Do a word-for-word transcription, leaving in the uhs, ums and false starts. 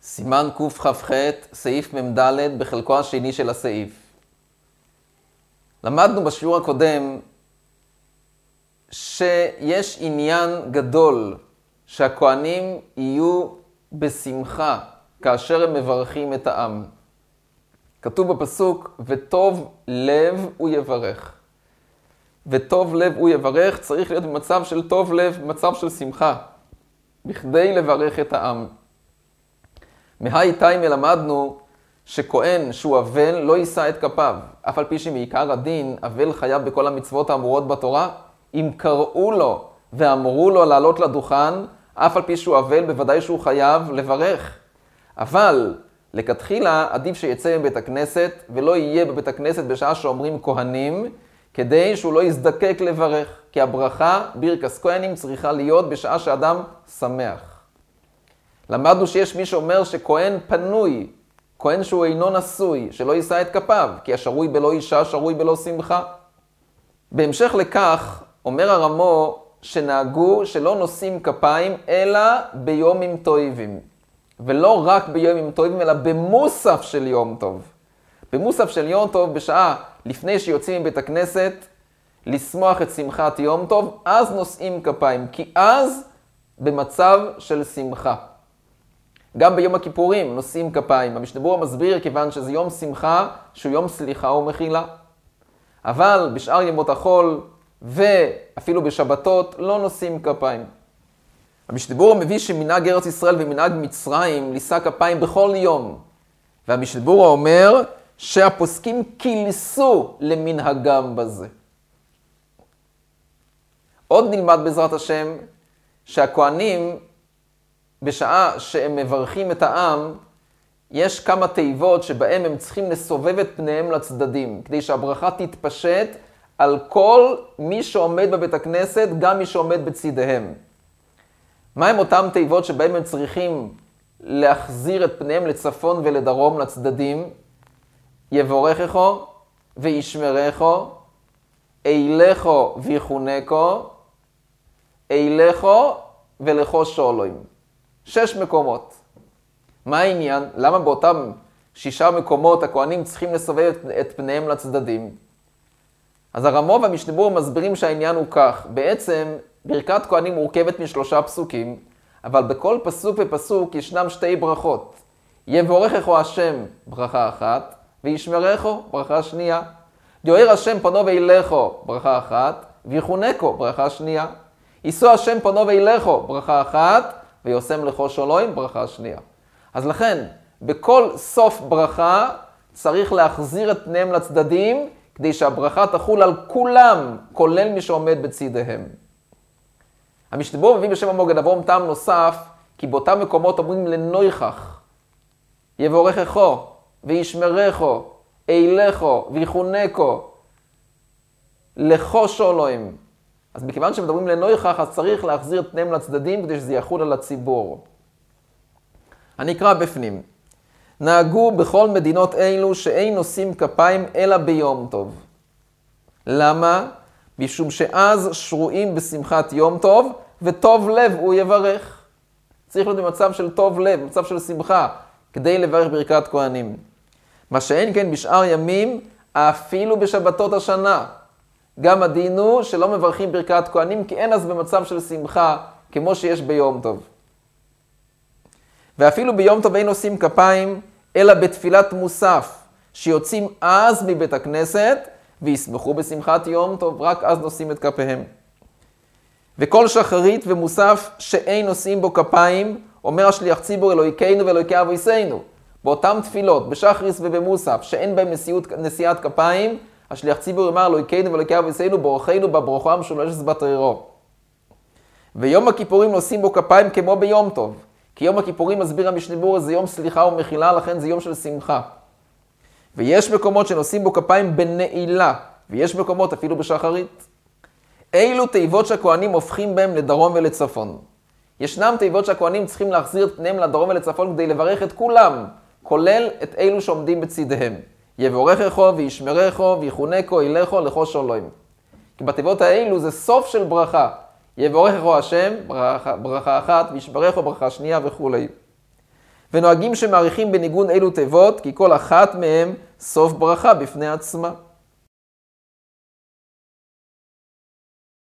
סימן קכ"ח, סעיף מ"ד, בחלקו השני של הסעיף. למדנו בשיעור הקודם שיש עניין גדול שהכהנים יהיו בשמחה כאשר הם מברכים את העם. כתוב בפסוק, וטוב לב הוא יברך. וטוב לב הוא יברך צריך להיות במצב של טוב לב, במצב של שמחה, בכדי לברך את העם. מהי תימא למדנו שכהן שהוא אבל לא יישא את כפיו, אף על פי שמעיקר הדין אבל חייב בכל המצוות האמורות בתורה. אם קראו לו ואמרו לו לעלות לדוכן, אף על פי שהוא אבל בוודאי שהוא חייב לברך. אבל לכתחילה עדיף שיצא מבית הכנסת ולא יהיה בבית הכנסת בשעה שאומרים כהנים, כדי שהוא לא יזדקק לברך, כי הברכה ברכס כהנים צריכה להיות בשעה שאדם שמח. למדנו שיש מי שאומר שכהן פנוי, כהן שהוא אינו נשוי, שלא יישא את כפיו, כי השרוי בלא אישה, שרוי בלא שמחה. בהמשך לכך, אומר הרמו שנהגו שלא נושאים כפיים, אלא ביומים טובים. ולא רק ביומים טובים, אלא במוסף של יום טוב. במוסף של יום טוב, בשעה לפני שיוצאים מבית הכנסת, לשמוח את שמחת יום טוב, אז נושאים כפיים, כי אז במצב של שמחה. גם ביום הכיפורים נושאים כפיים. המשנה ברורה מסביר כיוון שזה יום שמחה, שהוא יום סליחה ומחילה. אבל בשאר ימות החול ואפילו בשבתות לא נושאים כפיים. המשנה ברורה מביא שמנהג ארץ ישראל ומנהג מצרים לישא כפיים בכל יום. והמשנה ברורה אומר שהפוסקים קילסו למנהגם בזה. עוד נלמד בעזרת השם שהכהנים בשעה שהם מברכים את העם, יש כמה תיבות שבהם הם צריכים לסובב את פניהם לצדדים, כדי שהברכה תתפשט על כל מי שעומד בבית הכנסת, גם מי שעומד בצדיהם. מה הם אותם תיבות שבהם הם צריכים להחזיר את פניהם לצפון ולדרום לצדדים? יבורכךו וישמרכו, אילךו ויחונקו, אילךו ולכו שולוים. שש מקומות. מה העניין? למה באותם שישה מקומות הכהנים צריכים לסובב את פניהם לצדדים? אז הרמו והמשנה ברורה מסבירים שהעניין הוא כך. בעצם ברכת כהנים מורכבת משלושה פסוקים, אבל בכל פסוק ופסוק ישנם שתי ברכות. יבורכךו השם, ברכה אחת, וישמרכו, ברכה שנייה. יואר השם פנו ואילךו, ברכה אחת, ויחונקו, ברכה שנייה. יישא השם פנו ואילךו, ברכה אחת, ויושם לכו שולוים, ברכה שנייה. אז לכן, בכל סוף ברכה צריך להחזיר את פניהם לצדדים, כדי שהברכה תחול על כולם, כולל מי שעומד בצדיהם. המשנה ברורה מביא בשם המוגד אברהם טעם נוסף, כי באותם מקומות אומרים לנויכך, יבורכךו וישמרכו, אילךו ויחונקו, לכו שולוים. אז מכיוון שמדברים לנויכך, אז צריך להחזיר את פניהם לצדדים כדי שזה יחול על הציבור. אני אקרא בפנים. נהגו בכל מדינות אלו שאין נושאים כפיים אלא ביום טוב. למה? משום שאז שרועים בשמחת יום טוב, וטוב לב הוא יברך. צריך להיות במצב של טוב לב, במצב של שמחה, כדי לברך ברכת כהנים. מה שאין כן בשאר ימים, אפילו בשבתות השנה. גם הדין הוא שלא מברכים ברכת כהנים, כי אין אז במצב של שמחה, כמו שיש ביום טוב. ואפילו ביום טוב אין נושאים כפיים, אלא בתפילת מוסף, שיוצאים אז מבית הכנסת, וישמחו בשמחת יום טוב, רק אז נושאים את כפיהם. וכל שחרית ומוסף שאין נושאים בו כפיים, אומר השליח ציבור אלוהינו ואלוהיקי אבותינו. באותם תפילות, בשחריס ובמוסף, שאין בהם נשיאות, נשיאת כפיים, השליח ציבור אמר אלוהינו ואלוהיקי אבותינו, בורכנו בברכה המשולשת בתרירו. ויום הכיפורים נושאים בו כפיים כמו ביום טוב. כי יום הכיפורים מסביר המשנה ברורה זה יום סליחה ומחילה, לכן זה יום של שמחה. ויש מקומות שנושאים בו כפיים בנעילה, ויש מקומות אפילו בשחרית. אילו תיבות שהכהנים הופכים בהם לדרום ולצפון. ישנם תיבות שהכהנים צריכים להחזיר את פניהם לדרום ולצפון כדי לברך את כולם, כולל את אלו שעומדים בצדיהם. יבורכךו וישמרכו ויחונקו, אילךו, לכו שולוים. כי בתיבות האלו זה סוף של ברכה. יבורכךו השם, ברכה, ברכה אחת, וישברכו ברכה שנייה וכו'. ונוהגים שמעריכים בניגון אילו תיבות, כי כל אחת מהם סוף ברכה בפני עצמה.